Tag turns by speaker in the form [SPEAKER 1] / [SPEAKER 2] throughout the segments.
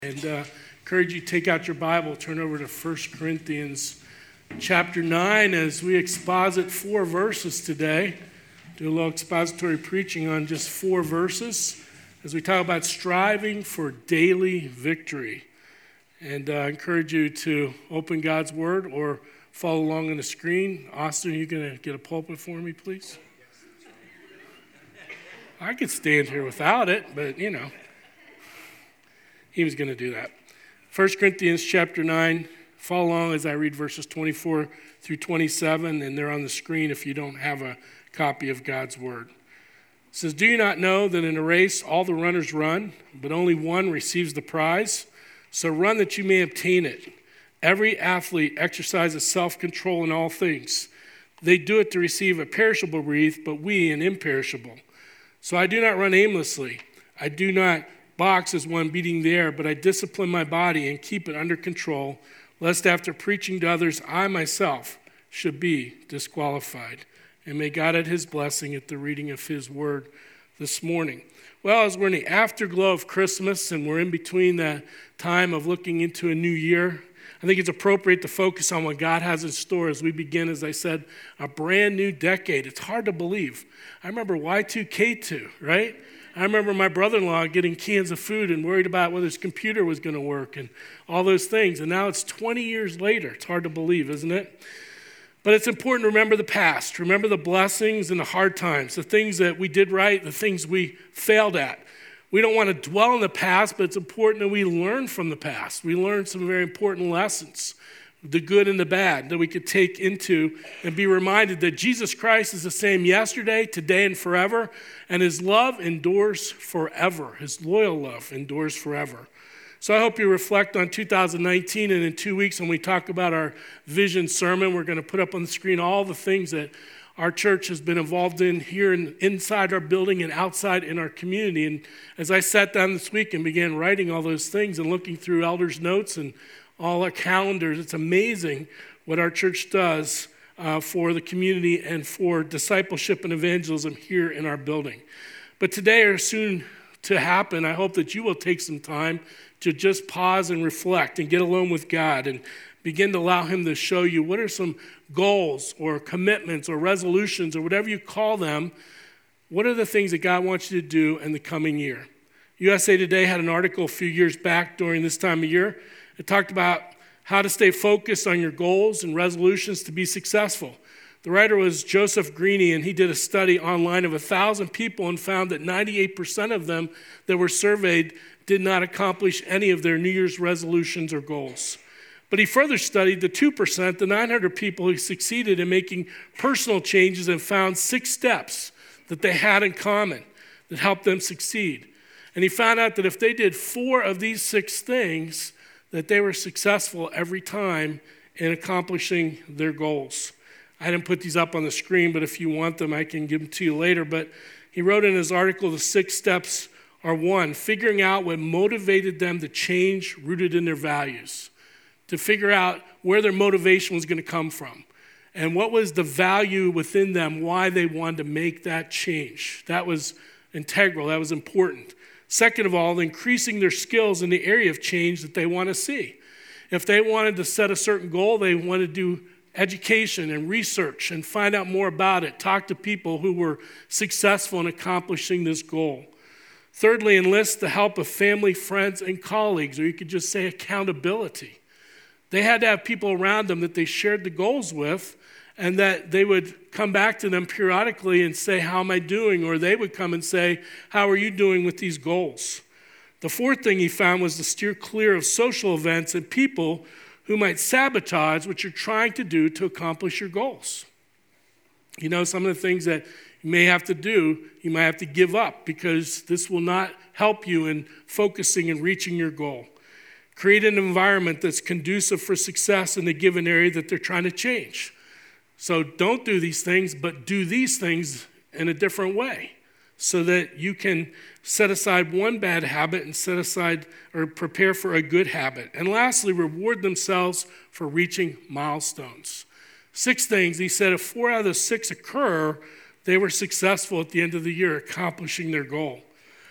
[SPEAKER 1] And encourage you to take out your Bible, turn over to 1 Corinthians chapter 9 as we exposit 4 verses today. Do a little expository preaching on just 4 verses as we talk about striving for daily victory. And I encourage you to open God's Word or follow along on the screen. Austin, are you going to get a pulpit for me, please? I could stand here without it, but he was going to do that. 1 Corinthians chapter 9. Follow along as I read verses 24 through 27, and they're on the screen if you don't have a copy of God's Word. It says, "Do you not know that in a race all the runners run, but only one receives the prize? So run that you may obtain it. Every athlete exercises self-control in all things. They do it to receive a perishable wreath, but we an imperishable. So I do not run aimlessly. I do not box as one beating the air, but I discipline my body and keep it under control, lest after preaching to others, I myself should be disqualified." And may God add his blessing at the reading of his word this morning. Well, as we're in the afterglow of Christmas and we're in between the time of looking into a new year, I think it's appropriate to focus on what God has in store as we begin, as I said, a brand new decade. It's hard to believe. I remember Y2K2, right? I remember my brother-in-law getting cans of food and worried about whether his computer was going to work and all those things. And now it's 20 years later. It's hard to believe, isn't it? But it's important to remember the past. Remember the blessings and the hard times, the things that we did right, the things we failed at. We don't want to dwell on the past, but it's important that we learn from the past. We learn some very important lessons, the good and the bad, that we could take into and be reminded that Jesus Christ is the same yesterday, today, and forever, and his love endures forever. His loyal love endures forever. So I hope you reflect on 2019, and in 2 weeks when we talk about our vision sermon, we're going to put up on the screen all the things that our church has been involved in here and inside our building and outside in our community. And as I sat down this week and began writing all those things and looking through elders' notes and all our calendars, it's amazing what our church does for the community and for discipleship and evangelism here in our building. But today or soon to happen, I hope that you will take some time to just pause and reflect and get alone with God and begin to allow him to show you what are some goals or commitments or resolutions or whatever you call them. What are the things that God wants you to do in the coming year? USA Today had an article a few years back during this time of year. It talked about how to stay focused on your goals and resolutions to be successful. The writer was Joseph Greene, and he did a study online of 1,000 people and found that 98% of them that were surveyed did not accomplish any of their New Year's resolutions or goals. But he further studied the 2%, the 900 people who succeeded in making personal changes and found 6 steps that they had in common that helped them succeed. And he found out that if they did 4 of these 6 things, that they were successful every time in accomplishing their goals. I didn't put these up on the screen, but if you want them, I can give them to you later. But he wrote in his article, the 6 steps are: 1, figuring out what motivated them to change rooted in their values. To figure out where their motivation was going to come from and what was the value within them, why they wanted to make that change. That was integral. That was important. Second of all, increasing their skills in the area of change that they want to see. If they wanted to set a certain goal, they wanted to do education and research and find out more about it, talk to people who were successful in accomplishing this goal. Thirdly, enlist the help of family, friends, and colleagues, or you could just say accountability. They had to have people around them that they shared the goals with and that they would come back to them periodically and say, "How am I doing?" Or they would come and say, "How are you doing with these goals?" The fourth thing he found was to steer clear of social events and people who might sabotage what you're trying to do to accomplish your goals. You know, some of the things that you may have to do, you might have to give up because this will not help you in focusing and reaching your goal. Create an environment that's conducive for success in the given area that they're trying to change. So don't do these things, but do these things in a different way so that you can set aside one bad habit and set aside or prepare for a good habit. And lastly, reward themselves for reaching milestones. 6 things. He said if 4 out of the 6 occur, they were successful at the end of the year accomplishing their goal.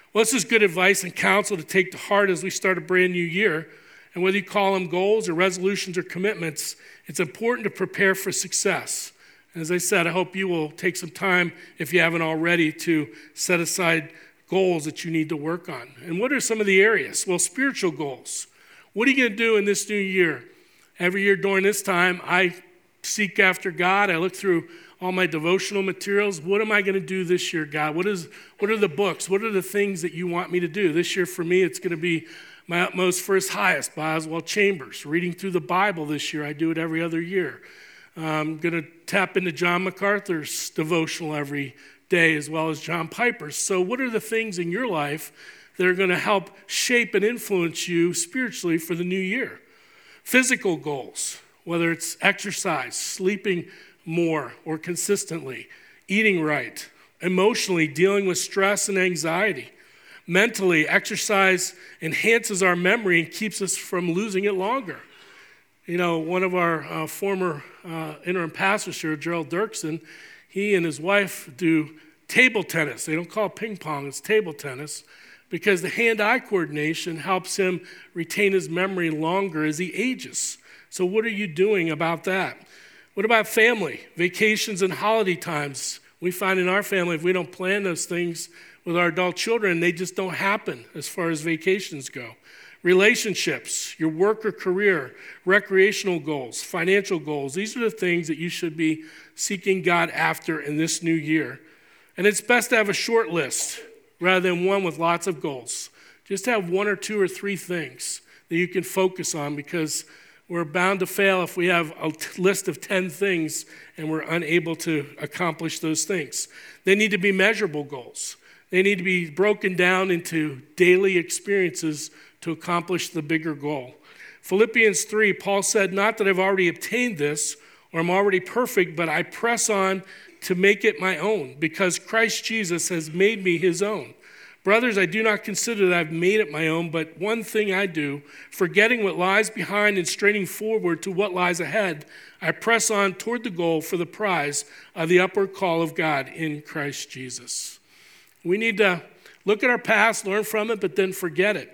[SPEAKER 1] Well, this is good advice and counsel to take to heart as we start a brand new year. And whether you call them goals or resolutions or commitments, it's important to prepare for success. As I said, I hope you will take some time, if you haven't already, to set aside goals that you need to work on. And what are some of the areas? Well, spiritual goals. What are you going to do in this new year? Every year during this time, I seek after God. I look through all my devotional materials. What am I going to do this year, God? What are the books? What are the things that you want me to do? This year for me, it's going to be My Utmost for His Highest by Oswald Chambers. Reading through the Bible this year. I do it every other year. I'm going to tap into John MacArthur's devotional every day, as well as John Piper's. So what are the things in your life that are going to help shape and influence you spiritually for the new year? Physical goals, whether it's exercise, sleeping more or consistently, eating right, emotionally dealing with stress and anxiety. Mentally, exercise enhances our memory and keeps us from losing it longer. You know, one of our former interim pastors here, Gerald Dirksen, he and his wife do table tennis. They don't call it ping pong, it's table tennis, because the hand-eye coordination helps him retain his memory longer as he ages. So what are you doing about that? What about family, vacations, and holiday times? We find in our family, if we don't plan those things with our adult children, they just don't happen as far as vacations go. Relationships, your work or career, recreational goals, financial goals. These are the things that you should be seeking God after in this new year. And it's best to have a short list rather than one with lots of goals. Just have one or two or three things that you can focus on, because we're bound to fail if we have a list of 10 things and we're unable to accomplish those things. They need to be measurable goals. They need to be broken down into daily experiences to accomplish the bigger goal. Philippians 3, Paul said, "Not that I've already obtained this or I'm already perfect, but I press on to make it my own, because Christ Jesus has made me his own. Brothers, I do not consider that I've made it my own, but one thing I do, forgetting what lies behind and straining forward to what lies ahead, I press on toward the goal for the prize of the upward call of God in Christ Jesus." We need to look at our past, learn from it, but then forget it.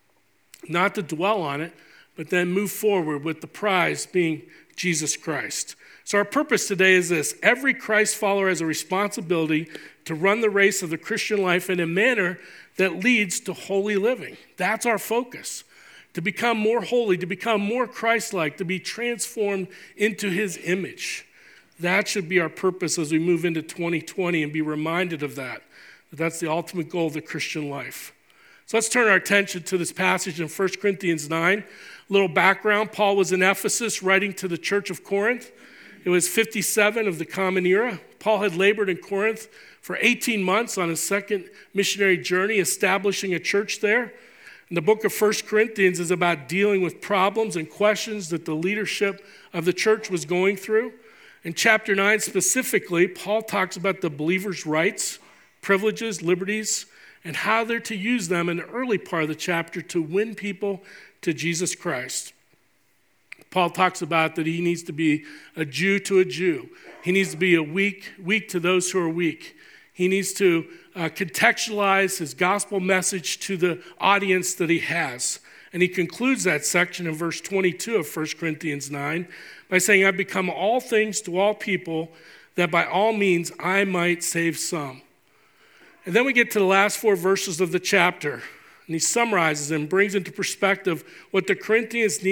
[SPEAKER 1] Not to dwell on it, but then move forward with the prize being Jesus Christ. So our purpose today is this: every Christ follower has a responsibility to run the race of the Christian life in a manner that leads to holy living. That's our focus. To become more holy, to become more Christ-like, to be transformed into his image. That should be our purpose as we move into 2020 and be reminded of that. That's the ultimate goal of the Christian life. So let's turn our attention to this passage in 1 Corinthians 9. A little background: Paul was in Ephesus writing to the church of Corinth. It was 57 of the Common Era. Paul had labored in Corinth for 18 months on his second missionary journey, establishing a church there. And the book of 1 Corinthians is about dealing with problems and questions that the leadership of the church was going through. In chapter 9 specifically, Paul talks about the believer's rights, privileges, liberties, and how they're to use them in the early part of the chapter to win people to Jesus Christ. Paul talks about that he needs to be a Jew to a Jew. He needs to be a weak to those who are weak. He needs to contextualize his gospel message to the audience that he has. And he concludes that section in verse 22 of 1 Corinthians 9 by saying, "I've become all things to all people, that by all means I might save some." And then we get to the last 4 verses of the chapter, and he summarizes and brings into perspective what the Corinthians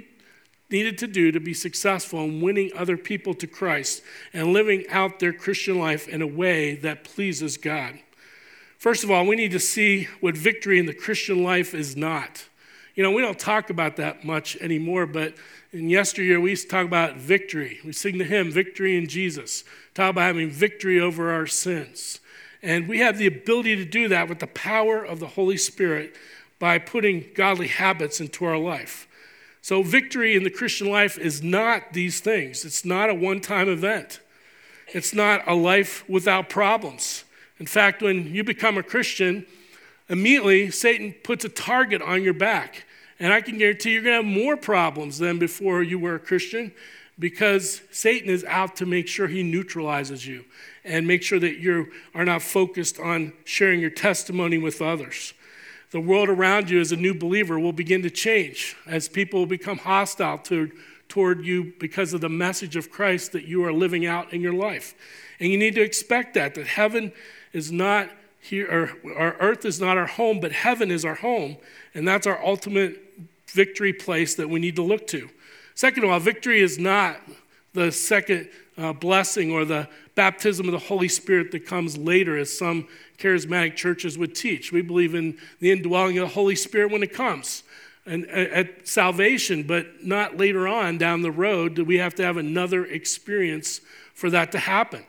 [SPEAKER 1] needed to do to be successful in winning other people to Christ and living out their Christian life in a way that pleases God. First of all, we need to see what victory in the Christian life is not. You know, we don't talk about that much anymore, but in yesteryear we used to talk about victory. We sing the hymn, "Victory in Jesus." Talk about having victory over our sins. And we have the ability to do that with the power of the Holy Spirit by putting godly habits into our life. So victory in the Christian life is not these things. It's not a one-time event. It's not a life without problems. In fact, when you become a Christian, immediately Satan puts a target on your back. And I can guarantee you're going to have more problems than before you were a Christian. because Satan is out to make sure he neutralizes you and make sure that you are not focused on sharing your testimony with others. The world around you as a new believer will begin to change as people will become hostile toward you because of the message of Christ that you are living out in your life. And you need to expect that heaven is not here, or our earth is not our home, but heaven is our home. And that's our ultimate victory place that we need to look to. Second of all, victory is not the second blessing or the baptism of the Holy Spirit that comes later, as some charismatic churches would teach. We believe in the indwelling of the Holy Spirit when it comes and at salvation, but not later on down the road do we have to have another experience for that to happen.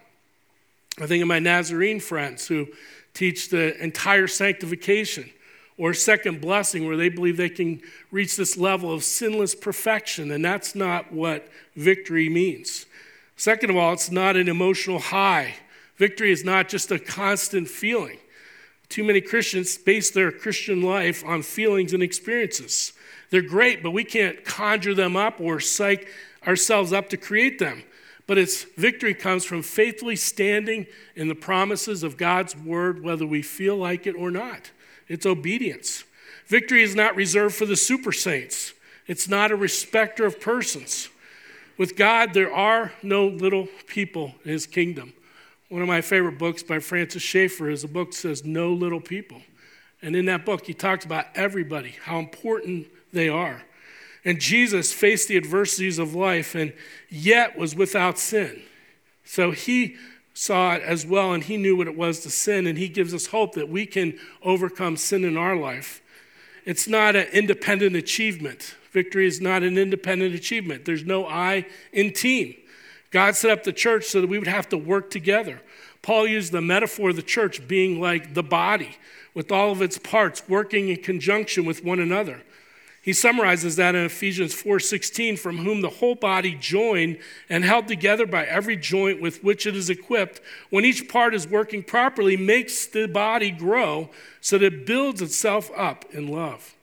[SPEAKER 1] I think of my Nazarene friends who teach the entire sanctification or second blessing, where they believe they can reach this level of sinless perfection, and that's not what victory means. Second of all, it's not an emotional high. Victory is not just a constant feeling. Too many Christians base their Christian life on feelings and experiences. They're great, but we can't conjure them up or psych ourselves up to create them. But victory comes from faithfully standing in the promises of God's word, whether we feel like it or not. It's obedience. Victory is not reserved for the super saints. It's not a respecter of persons. With God, there are no little people in his kingdom. One of my favorite books by Francis Schaeffer is a book that says No Little People. And in that book, he talks about everybody, how important they are. And Jesus faced the adversities of life and yet was without sin. So he saw it as well, and he knew what it was to sin, and he gives us hope that we can overcome sin in our life. It's not an independent achievement. Victory is not an independent achievement. There's no I in team. God set up the church so that we would have to work together. Paul used the metaphor of the church being like the body, with all of its parts working in conjunction with one another. He summarizes that in Ephesians 4:16, from whom the whole body joined and held together by every joint with which it is equipped, when each part is working properly, makes the body grow so that it builds itself up in love.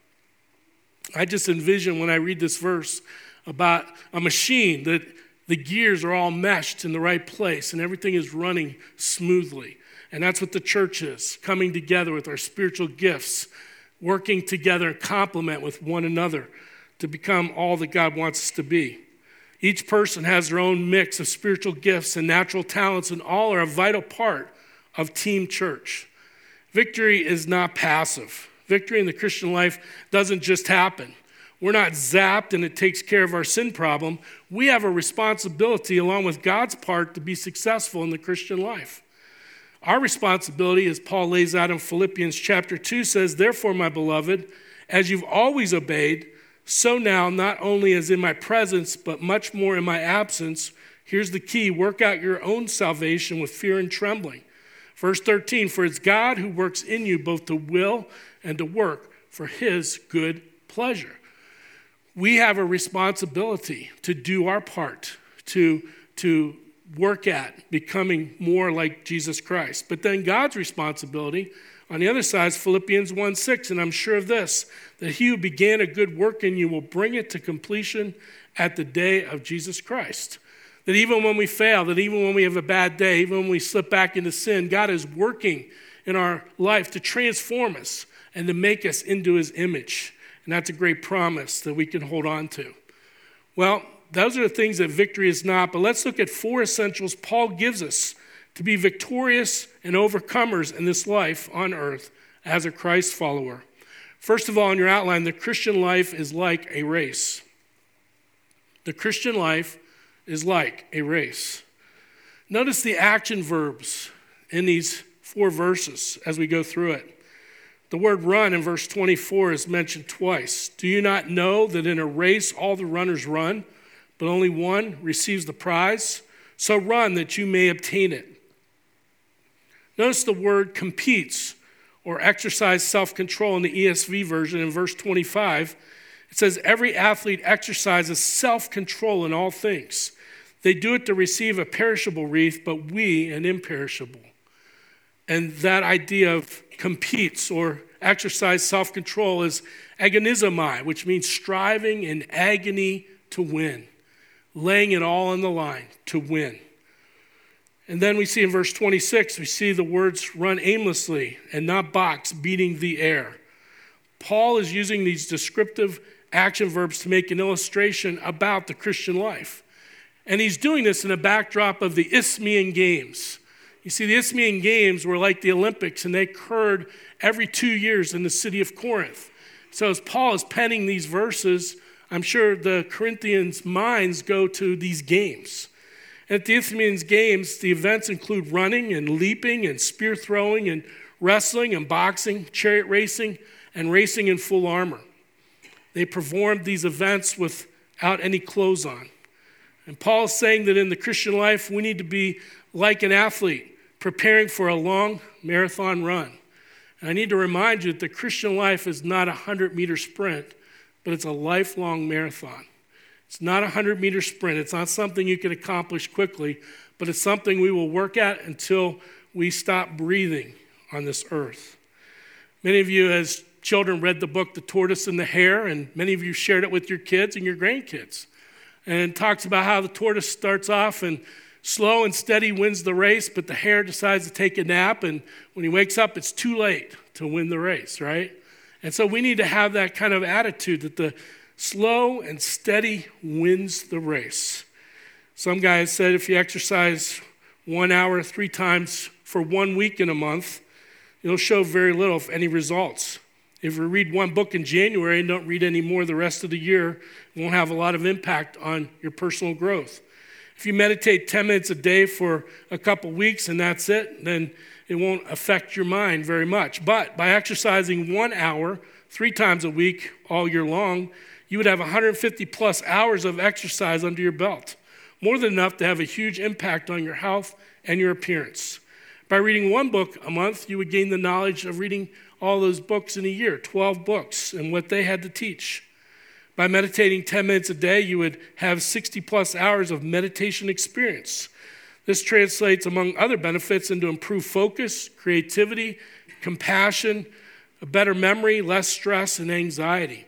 [SPEAKER 1] I just envision when I read this verse about a machine that the gears are all meshed in the right place and everything is running smoothly. And that's what the church is, coming together with our spiritual gifts, working together in complement with one another to become all that God wants us to be. Each person has their own mix of spiritual gifts and natural talents, and all are a vital part of team church. Victory is not passive. Victory in the Christian life doesn't just happen. We're not zapped and it takes care of our sin problem. We have a responsibility along with God's part to be successful in the Christian life. Our responsibility, as Paul lays out in Philippians chapter 2, says, therefore, my beloved, as you've always obeyed, so now, not only as in my presence, but much more in my absence, here's the key, work out your own salvation with fear and trembling. Verse 13, for it's God who works in you both to will and to work for his good pleasure. We have a responsibility to do our part, to work at becoming more like Jesus Christ. But then God's responsibility on the other side is Philippians 1:6, and I'm sure of this, that he who began a good work in you will bring it to completion at the day of Jesus Christ. That even when we fail, that even when we have a bad day, even when we slip back into sin, God is working in our life to transform us and to make us into his image. And that's a great promise that we can hold on to. Well, those are the things that victory is not, but let's look at 4 essentials Paul gives us to be victorious and overcomers in this life on earth as a Christ follower. First of all, in your outline, the Christian life is like a race. The Christian life is like a race. Notice the action verbs in these 4 verses as we go through it. The word run in verse 24 is mentioned twice. Do you not know that in a race all the runners run, but only one receives the prize? So run that you may obtain it. Notice the word competes or exercise self-control in the ESV version in verse 25. It says, every athlete exercises self-control in all things. They do it to receive a perishable wreath, but we an imperishable. And that idea of competes or exercise self-control is agonizomai, which means striving in agony to win. laying it all on the line to win. And then we see in verse 26, we see the words run aimlessly and not box, beating the air. Paul is using these descriptive action verbs to make an illustration about the Christian life. And he's doing this in a backdrop of the Isthmian Games. You see, the Isthmian Games were like the Olympics, and they occurred every 2 years in the city of Corinth. So as Paul is penning these verses, I'm sure the Corinthians' minds go to these games. At the Isthmian Games, the events include running and leaping and spear throwing and wrestling and boxing, chariot racing, and racing in full armor. They performed these events without any clothes on. And Paul is saying that in the Christian life, we need to be like an athlete preparing for a long marathon run. And I need to remind you that the Christian life is not a 100-meter sprint, but it's a lifelong marathon. It's not a 100-meter sprint. It's not something you can accomplish quickly, but it's something we will work at until we stop breathing on this earth. Many of you as children read the book, The Tortoise and the Hare, and many of you shared it with your kids and your grandkids. And it talks about how the tortoise starts off and slow and steady wins the race, but the hare decides to take a nap, and when he wakes up, it's too late to win the race, right? And so we need to have that kind of attitude that the slow and steady wins the race. Some guys said if you exercise 1 hour 3 times for 1 week in a month, it'll show very little, if any, results. If you read one book in January and don't read any more the rest of the year, it won't have a lot of impact on your personal growth. If you meditate 10 minutes a day for a couple weeks and that's it, then it won't affect your mind very much. But by exercising 1 hour 3 times a week all year long, you would have 150 plus hours of exercise under your belt. More than enough to have a huge impact on your health and your appearance. By reading 1 book a month, you would gain the knowledge of reading all those books in a year, 12 books, and what they had to teach. By meditating 10 minutes a day, you would have 60 plus hours of meditation experience. This translates, among other benefits, into improved focus, creativity, compassion, a better memory, less stress, and anxiety.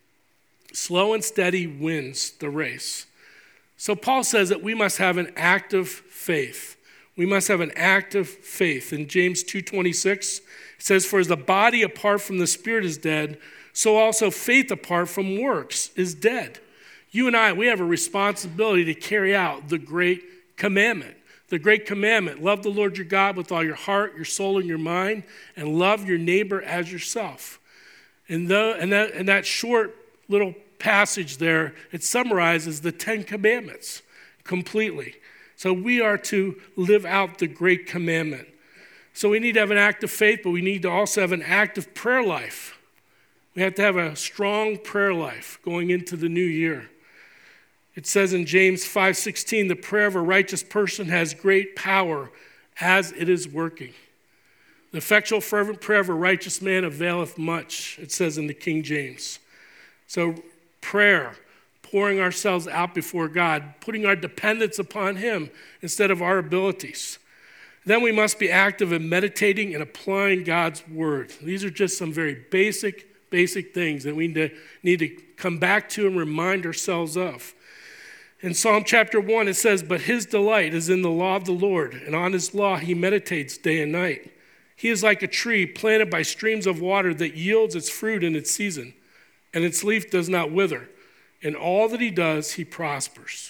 [SPEAKER 1] Slow and steady wins the race. So Paul says that we must have an active faith. We must have an active faith. In James 2:26, it says, "For as the body apart from the spirit is dead, so also faith apart from works is dead." You and I, we have a responsibility to carry out the great commandment. The great commandment, love the Lord your God with all your heart, your soul, and your mind, and love your neighbor as yourself. And that short little passage there, it summarizes the 10 commandments completely. So we are to live out the great commandment. So we need to have an active faith, but we need to also have an active prayer life. We have to have a strong prayer life going into the new year. It says in James 5:16, "The prayer of a righteous person has great power as it is working." The effectual fervent prayer of a righteous man availeth much, it says in the King James. So prayer, pouring ourselves out before God, putting our dependence upon Him instead of our abilities. Then we must be active in meditating and applying God's word. These are just some very basic things that we need to come back to and remind ourselves of. In Psalm chapter 1, it says, "But his delight is in the law of the Lord, and on his law he meditates day and night. He is like a tree planted by streams of water that yields its fruit in its season, and its leaf does not wither. In all that he does, he prospers."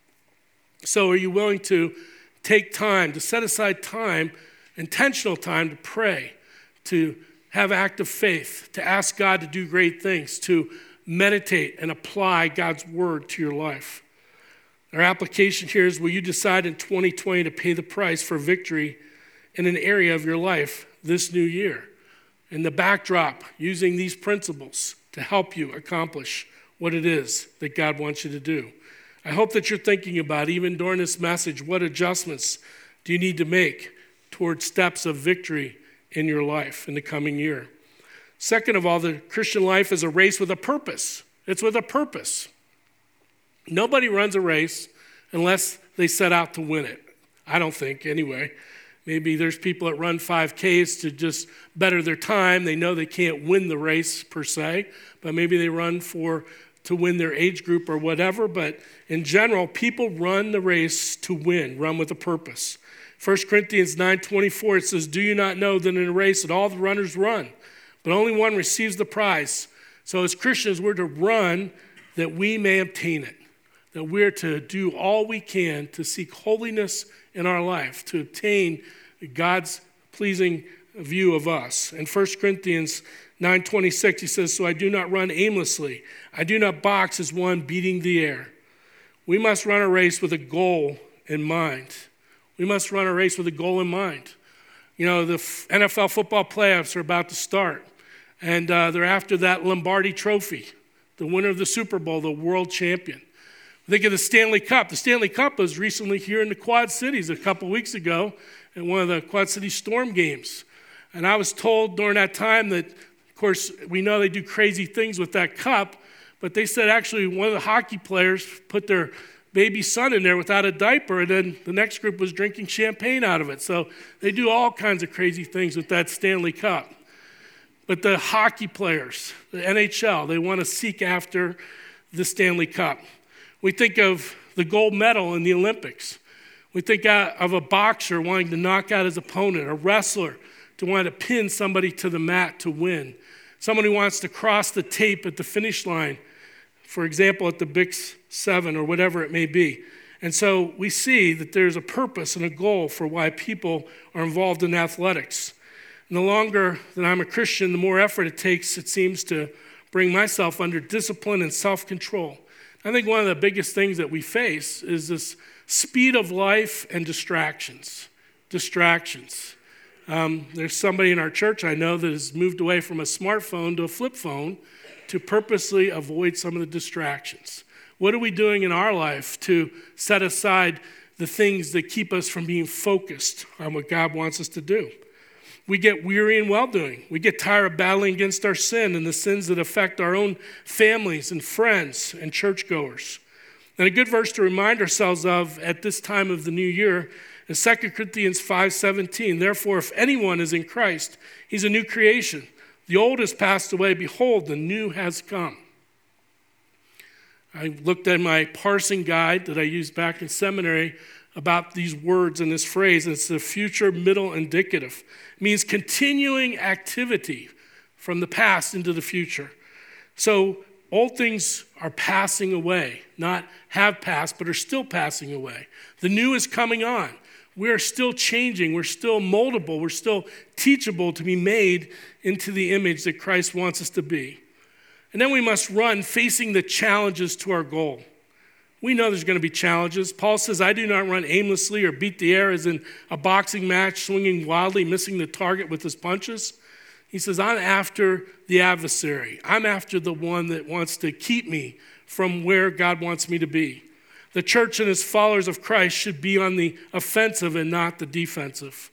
[SPEAKER 1] So are you willing to take time, to set aside time, intentional time to pray, to have active faith, to ask God to do great things, to meditate and apply God's word to your life? Our application here is, will you decide in 2020 to pay the price for victory in an area of your life this new year? In the backdrop, using these principles to help you accomplish what it is that God wants you to do. I hope that you're thinking about, even during this message, what adjustments do you need to make towards steps of victory in your life in the coming year. Second of all, the Christian life is a race with a purpose. It's with a purpose. Nobody runs a race unless they set out to win it. I don't think, anyway. Maybe there's people that run 5Ks to just better their time. They know they can't win the race per se, but maybe they run to win their age group or whatever, but in general, people run the race to win, run with a purpose. 1 Corinthians 9:24, it says, "Do you not know that in a race that all the runners run, but only one receives the prize?" So as Christians, we're to run that we may obtain it, that we're to do all we can to seek holiness in our life, to obtain God's pleasing view of us. In 1 Corinthians 9:26, he says, "So I do not run aimlessly. I do not box as one beating the air." We must run a race with a goal in mind. We must run a race with a goal in mind. You know, the NFL football playoffs are about to start, and they're after that Lombardi Trophy, the winner of the Super Bowl, the world champion. Think of the Stanley Cup. The Stanley Cup was recently here in the Quad Cities a couple weeks ago in one of the Quad City Storm games. And I was told during that time that, of course, we know they do crazy things with that cup, but they said actually one of the hockey players put their baby son in there without a diaper, and then the next group was drinking champagne out of it. So they do all kinds of crazy things with that Stanley Cup. But the hockey players, the NHL, they want to seek after the Stanley Cup. We think of the gold medal in the Olympics. We think of a boxer wanting to knock out his opponent, a wrestler to want to pin somebody to the mat to win, someone who wants to cross the tape at the finish line, for example, at the Big 7 or whatever it may be. And so we see that there's a purpose and a goal for why people are involved in athletics. And the longer that I'm a Christian, the more effort it takes, it seems, to bring myself under discipline and self-control. I think one of the biggest things that we face is this speed of life and distractions. There's somebody in our church I know that has moved away from a smartphone to a flip phone to purposely avoid some of the distractions. What are we doing in our life to set aside the things that keep us from being focused on what God wants us to do? We get weary in well-doing. We get tired of battling against our sin and the sins that affect our own families and friends and churchgoers. And a good verse to remind ourselves of at this time of the new year is 2 Corinthians 5:17. "Therefore, if anyone is in Christ, he's a new creation. The old has passed away. Behold, the new has come." I looked at my parsing guide that I used back in seminary about these words and this phrase, and it's the future middle indicative. It means continuing activity from the past into the future. So old things are passing away, not have passed, but are still passing away. The new is coming on. We are still changing. We're still moldable. We're still teachable to be made into the image that Christ wants us to be. And then we must run facing the challenges to our goal. We know there's going to be challenges. Paul says, "I do not run aimlessly or beat the air as in a boxing match, swinging wildly, missing the target with his punches." He says, "I'm after the adversary. I'm after the one that wants to keep me from where God wants me to be." The church and its followers of Christ should be on the offensive and not the defensive.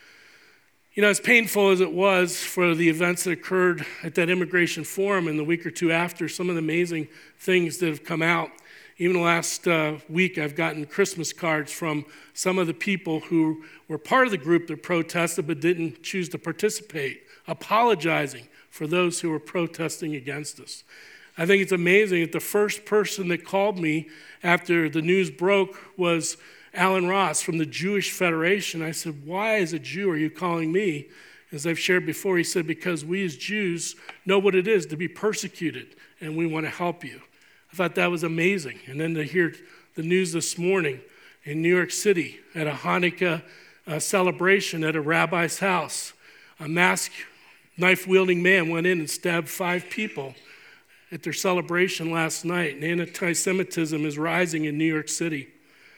[SPEAKER 1] You know, as painful as it was for the events that occurred at that immigration forum in the week or two after, some of the amazing things that have come out. Even last week, I've gotten Christmas cards from some of the people who were part of the group that protested but didn't choose to participate, apologizing for those who were protesting against us. I think it's amazing that the first person that called me after the news broke was Alan Ross from the Jewish Federation. I said, "Why, as a Jew, are you calling me?" As I've shared before, he said, "Because we as Jews know what it is to be persecuted, and we want to help you." I thought that was amazing. And then to hear the news this morning in New York City at a Hanukkah celebration at a rabbi's house, a masked, knife-wielding man went in and stabbed 5 people at their celebration last night, and anti-Semitism is rising in New York City.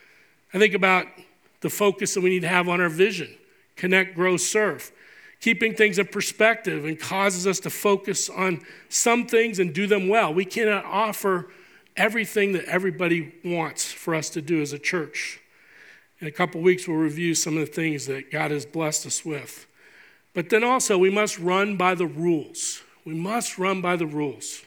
[SPEAKER 1] I think about the focus that we need to have on our vision, connect, grow, serve. Keeping things in perspective and causes us to focus on some things and do them well. We cannot offer everything that everybody wants for us to do as a church. In a couple weeks, we'll review some of the things that God has blessed us with. But then also, we must run by the rules. We must run by the rules.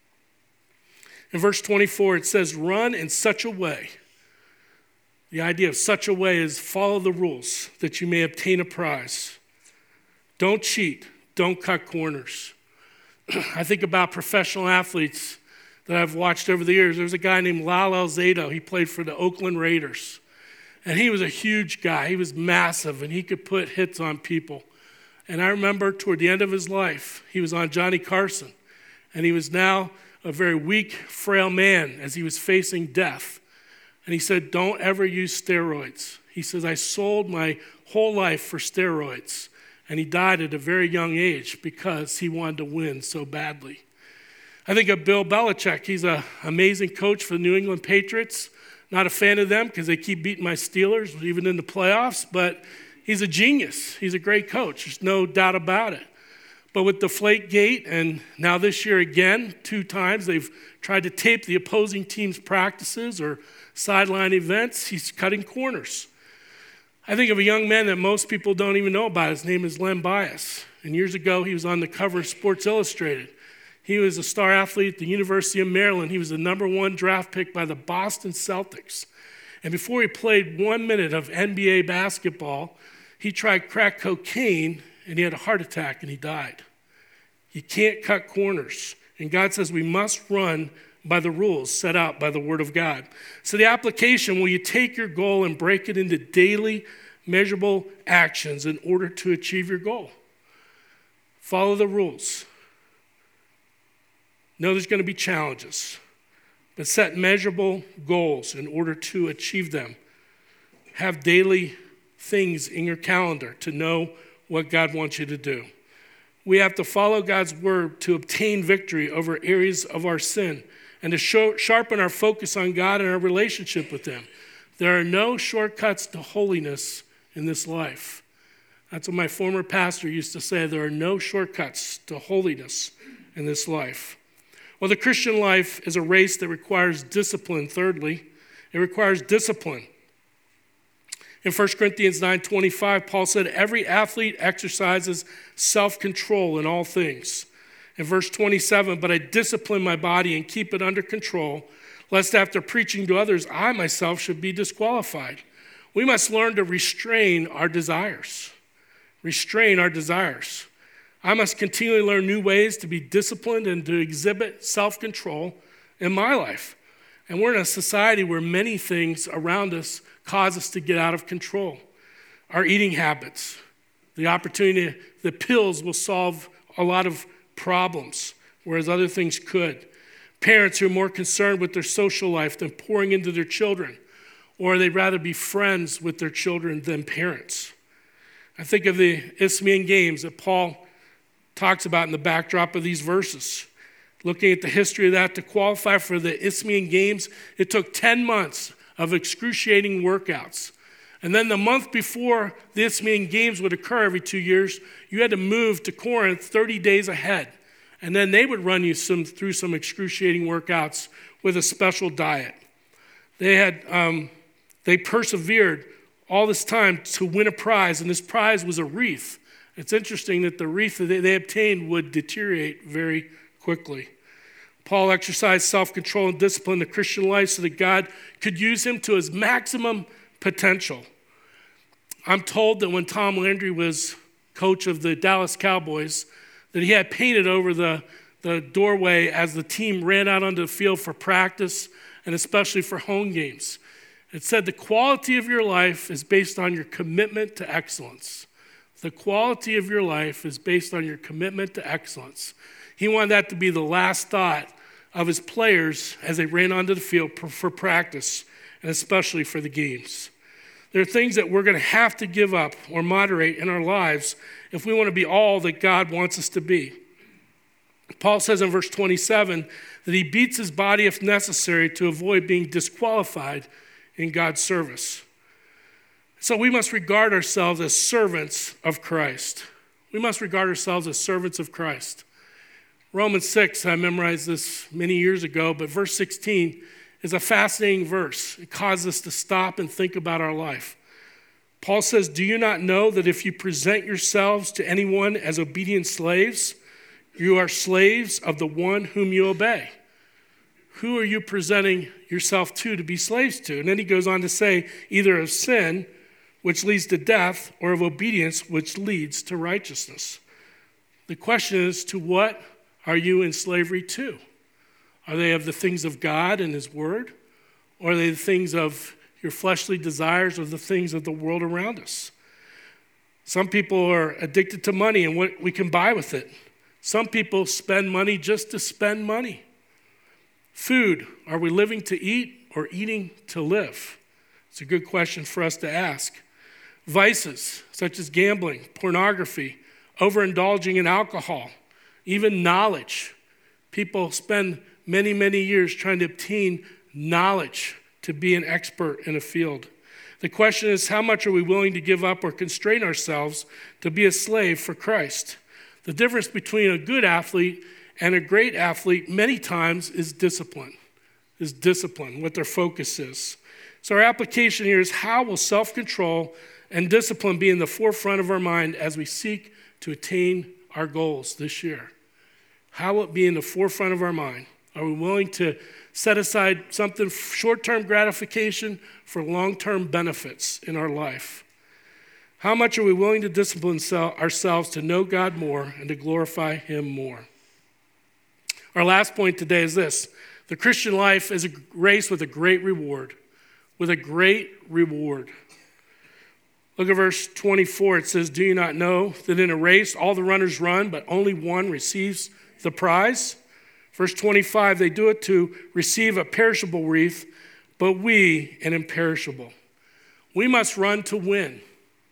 [SPEAKER 1] In verse 24, it says, "Run in such a way." The idea of such a way is follow the rules that you may obtain a prize. Don't cheat. Don't cut corners. I think about professional athletes that I've watched over the years. There was a guy named Lyle Alzado. He played for the Oakland Raiders. And he was a huge guy. He was massive, and he could put hits on people. And I remember toward the end of his life, he was on Johnny Carson. And he was now a very weak, frail man as he was facing death. And he said, don't ever use steroids. He says, I sold my whole life for steroids. And he died at a very young age because he wanted to win so badly. I think of Bill Belichick. He's an amazing coach for the New England Patriots. Not a fan of them because they keep beating my Steelers, even in the playoffs. But he's a genius. He's a great coach. There's no doubt about it. But with Deflategate, and now this year again, 2 times, they've tried to tape the opposing team's practices or sideline events. He's cutting corners. I think of a young man that most people don't even know about. His name is Len Bias. And years ago, he was on the cover of Sports Illustrated. He was a star athlete at the University of Maryland. He was the #1 draft pick by the Boston Celtics. And before he played 1 minute of NBA basketball, he tried crack cocaine, and he had a heart attack, and he died. You can't cut corners. And God says we must run by the rules set out by the Word of God. So the application, will you take your goal and break it into daily, measurable actions in order to achieve your goal? Follow the rules. Know there's going to be challenges, but set measurable goals in order to achieve them. Have daily things in your calendar to know what God wants you to do. We have to follow God's word to obtain victory over areas of our sin and to sharpen our focus on God and our relationship with Him. There are no shortcuts to holiness in this life. That's what my former pastor used to say. There are no shortcuts to holiness in this life. Well, the Christian life is a race that requires discipline, thirdly. It requires discipline. In 1 Corinthians 9:25, Paul said, every athlete exercises self-control in all things. In verse 27, but I discipline my body and keep it under control, lest after preaching to others, I myself should be disqualified. We must learn to restrain our desires. Restrain our desires. I must continually learn new ways to be disciplined and to exhibit self-control in my life. And we're in a society where many things around us cause us to get out of control. Our eating habits, the opportunity, the pills will solve a lot of problems, whereas other things could. Parents who are more concerned with their social life than pouring into their children, or they'd rather be friends with their children than parents. I think of the Isthmian Games that Paul talks about in the backdrop of these verses. Looking at the history of that, to qualify for the Isthmian Games, it took 10 months of excruciating workouts. And then the month before the Isthmian Games would occur every 2 years, you had to move to Corinth 30 days ahead. And then they would run you through some excruciating workouts with a special diet. They persevered all this time to win a prize, and this prize was a wreath. It's interesting that the wreath that they obtained would deteriorate very quickly. Paul exercised self-control and discipline in the Christian life so that God could use him to his maximum potential. I'm told that when Tom Landry was coach of the Dallas Cowboys, that he had painted over the doorway as the team ran out onto the field for practice and especially for home games. It said the quality of your life is based on your commitment to excellence. The quality of your life is based on your commitment to excellence. He wanted that to be the last thought of his players as they ran onto the field for practice, and especially for the games. There are things that we're going to have to give up or moderate in our lives if we want to be all that God wants us to be. Paul says in verse 27 that he beats his body if necessary to avoid being disqualified in God's service. So we must regard ourselves as servants of Christ. We must regard ourselves as servants of Christ. Romans 6, I memorized this many years ago, but verse 16 is a fascinating verse. It causes us to stop and think about our life. Paul says, do you not know that if you present yourselves to anyone as obedient slaves, you are slaves of the one whom you obey? Who are you presenting yourself to be slaves to? And then he goes on to say, either of sin, which leads to death, or of obedience, which leads to righteousness. The question is, to what are you in slavery to? Are they of the things of God and his word? Or are they the things of your fleshly desires or the things of the world around us? Some people are addicted to money and what we can buy with it. Some people spend money just to spend money. Food, are we living to eat or eating to live? It's a good question for us to ask. Vices, such as gambling, pornography, overindulging in alcohol, even knowledge. People spend many, many years trying to obtain knowledge to be an expert in a field. The question is, how much are we willing to give up or constrain ourselves to be a slave for Christ? The difference between a good athlete and a great athlete many times is discipline, what their focus is. So our application here is, how will self-control and discipline be in the forefront of our mind as we seek to attain our goals this year? How will it be in the forefront of our mind? Are we willing to set aside something short-term gratification for long-term benefits in our life? How much are we willing to discipline ourselves to know God more and to glorify him more? Our last point today is this: the Christian life is a race with a great reward. With a great reward. Look at verse 24. It says, do you not know that in a race all the runners run, but only one receives the prize? Verse 25, they do it to receive a perishable wreath, but we an imperishable. We must run to win.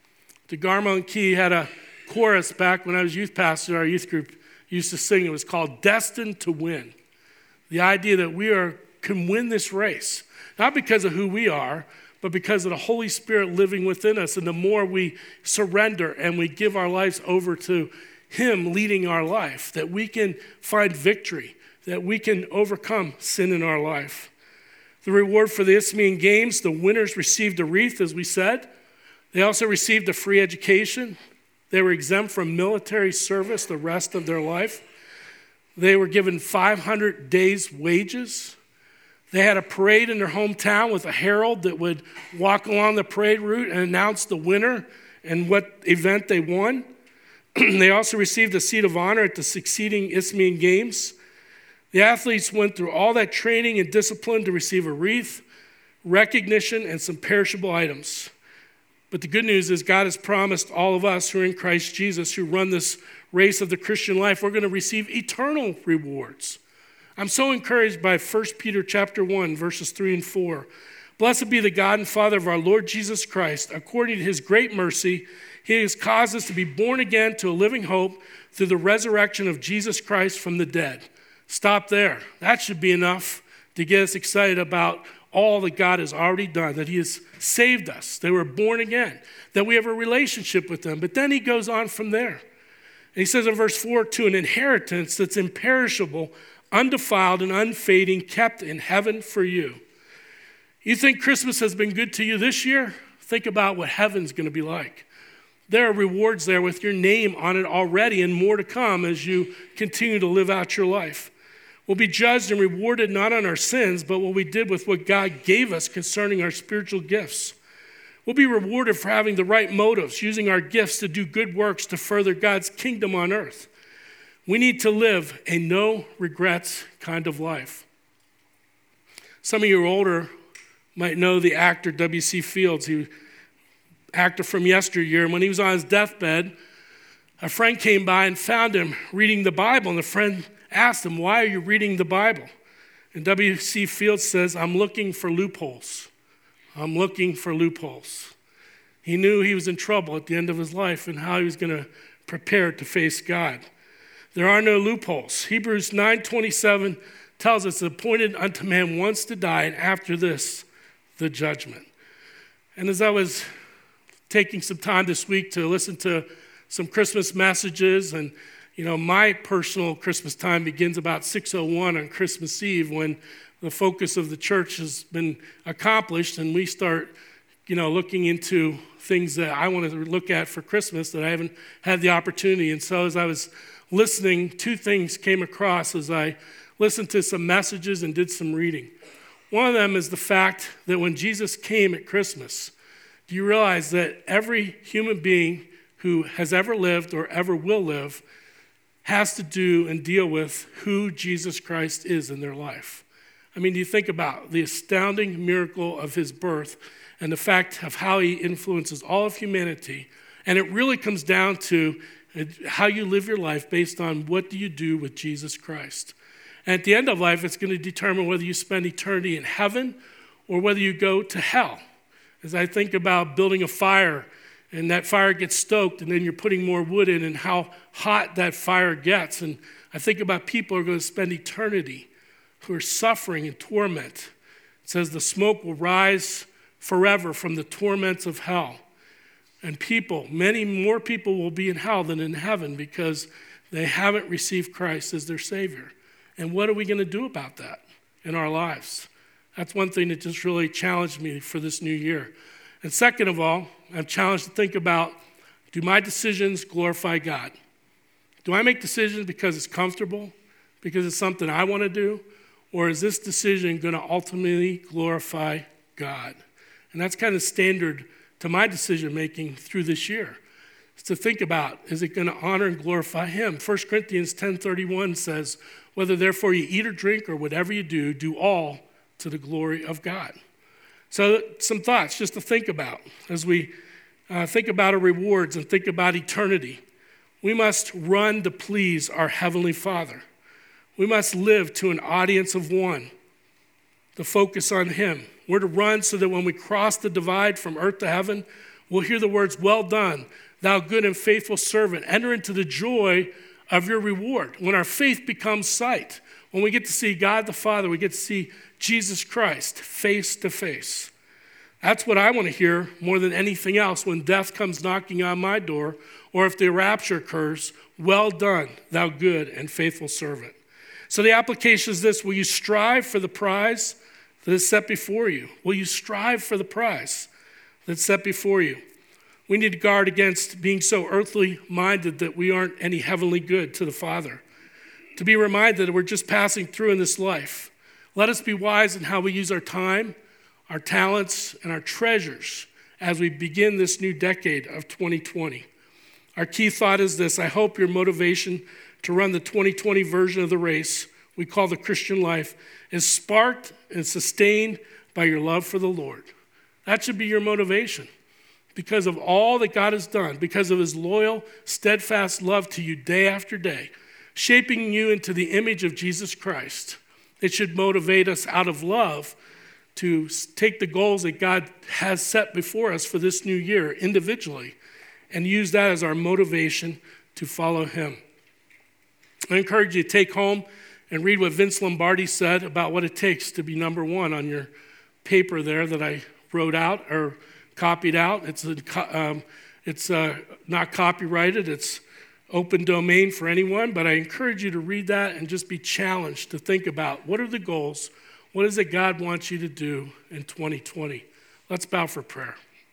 [SPEAKER 1] DeGarmo and Key had a chorus back when I was youth pastor. Our youth group used to sing. It was called Destined to Win. The idea that we can win this race, not because of who we are, but because of the Holy Spirit living within us. And the more we surrender and we give our lives over to him leading our life, that we can find victory, that we can overcome sin in our life. The reward for the Isthmian Games, the winners received a wreath, as we said. They also received a free education. They were exempt from military service the rest of their life. They were given 500 days' wages. They had a parade in their hometown with a herald that would walk along the parade route and announce the winner and what event they won. They also received a seat of honor at the succeeding Isthmian Games. The athletes went through all that training and discipline to receive a wreath, recognition, and some perishable items. But the good news is God has promised all of us who are in Christ Jesus, who run this race of the Christian life, we're going to receive eternal rewards. I'm so encouraged by 1 Peter chapter 1, verses 3 and 4. Blessed be the God and Father of our Lord Jesus Christ. According to his great mercy, he has caused us to be born again to a living hope through the resurrection of Jesus Christ from the dead. Stop there. That should be enough to get us excited about all that God has already done, that he has saved us, that we're born again, that we have a relationship with him. But then he goes on from there. And he says in verse 4, to an inheritance that's imperishable, undefiled and unfading, kept in heaven for you. You think Christmas has been good to you this year? Think about what heaven's going to be like. There are rewards there with your name on it already and more to come as you continue to live out your life. We'll be judged and rewarded not on our sins, but what we did with what God gave us concerning our spiritual gifts. We'll be rewarded for having the right motives, using our gifts to do good works to further God's kingdom on earth. We need to live a no regrets kind of life. Some of you older might know the actor W.C. Fields. He was an actor from yesteryear. And when he was on his deathbed, a friend came by and found him reading the Bible. And the friend asked him, why are you reading the Bible? And W.C. Fields says, I'm looking for loopholes. I'm looking for loopholes. He knew he was in trouble at the end of his life and how he was going to prepare to face God. There are no loopholes. Hebrews 9:27 tells us, it's appointed unto man once to die, and after this, the judgment. And as I was taking some time this week to listen to some Christmas messages, and my personal Christmas time begins about 6:01 on Christmas Eve when the focus of the church has been accomplished, and we start, looking into things that I want to look at for Christmas that I haven't had the opportunity. And so as I was listening, two things came across as I listened to some messages and did some reading. One of them is the fact that when Jesus came at Christmas, do you realize that every human being who has ever lived or ever will live has to do and deal with who Jesus Christ is in their life. I mean, do you think about the astounding miracle of his birth and the fact of how he influences all of humanity? And it really comes down to how you live your life based on what do you do with Jesus Christ. And at the end of life, it's going to determine whether you spend eternity in heaven or whether you go to hell. As I think about building a fire, and that fire gets stoked, and then you're putting more wood in, and how hot that fire gets. And I think about people who are going to spend eternity who are suffering in torment. It says the smoke will rise forever from the torments of hell. And many more people will be in hell than in heaven because they haven't received Christ as their Savior. And what are we going to do about that in our lives? That's one thing that just really challenged me for this new year. And second of all, I'm challenged to think about, do my decisions glorify God? Do I make decisions because it's comfortable, because it's something I want to do, or is this decision going to ultimately glorify God? And that's kind of standard to my decision making through this year. It's to think about, is it going to honor and glorify him? 1 Corinthians 10:31 says, whether therefore you eat or drink or whatever you do all to the glory of God. So some thoughts just to think about as we think about our rewards and think about eternity. We must run to please our Heavenly Father. We must live to an audience of one, to focus on him. We're to run so that when we cross the divide from earth to heaven, we'll hear the words, well done, thou good and faithful servant. Enter into the joy of your reward. When our faith becomes sight, when we get to see God the Father, we get to see Jesus Christ face to face. That's what I want to hear more than anything else when death comes knocking on my door, or if the rapture occurs, well done, thou good and faithful servant. So the application is this: will you strive for the prize that is set before you? Will you strive for the prize that's set before you? We need to guard against being so earthly minded that we aren't any heavenly good to the Father. To be reminded that we're just passing through in this life. Let us be wise in how we use our time, our talents, and our treasures as we begin this new decade of 2020. Our key thought is this: I hope your motivation to run the 2020 version of the race we call the Christian life is sparked and sustained by your love for the Lord. That should be your motivation. Because of all that God has done, because of his loyal, steadfast love to you day after day, shaping you into the image of Jesus Christ, it should motivate us out of love to take the goals that God has set before us for this new year individually and use that as our motivation to follow him. I encourage you to take home and read what Vince Lombardi said about what it takes to be number one on your paper there that I wrote out or copied out. It's not copyrighted. It's open domain for anyone, but I encourage you to read that and just be challenged to think about what are the goals, what is it God wants you to do in 2020. Let's bow for prayer.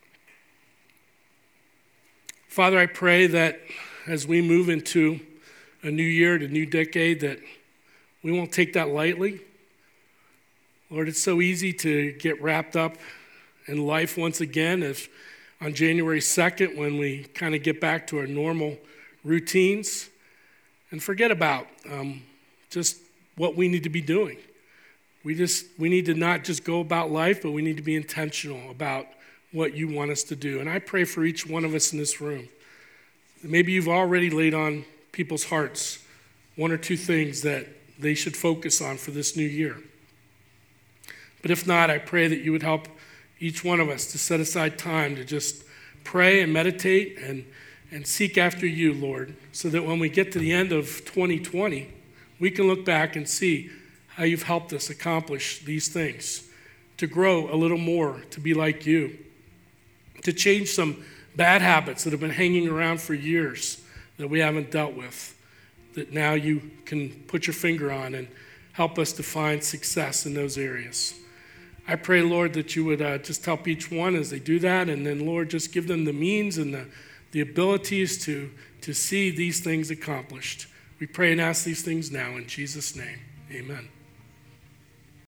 [SPEAKER 1] Father, I pray that as we move into a new year, a new decade, that we won't take that lightly. Lord, it's so easy to get wrapped up in life once again as on January 2nd when we kind of get back to our normal routines and forget about just what we need to be doing. We need to not just go about life, but we need to be intentional about what you want us to do. And I pray for each one of us in this room. Maybe you've already laid on people's hearts one or two things that they should focus on for this new year. But if not, I pray that you would help each one of us to set aside time to just pray and meditate and seek after you, Lord, so that when we get to the end of 2020, we can look back and see how you've helped us accomplish these things, to grow a little more, to be like you, to change some bad habits that have been hanging around for years that we haven't dealt with, that now you can put your finger on and help us to find success in those areas. I pray, Lord, that you would just help each one as they do that, and then, Lord, just give them the means and the abilities to see these things accomplished. We pray and ask these things now in Jesus' name. Amen.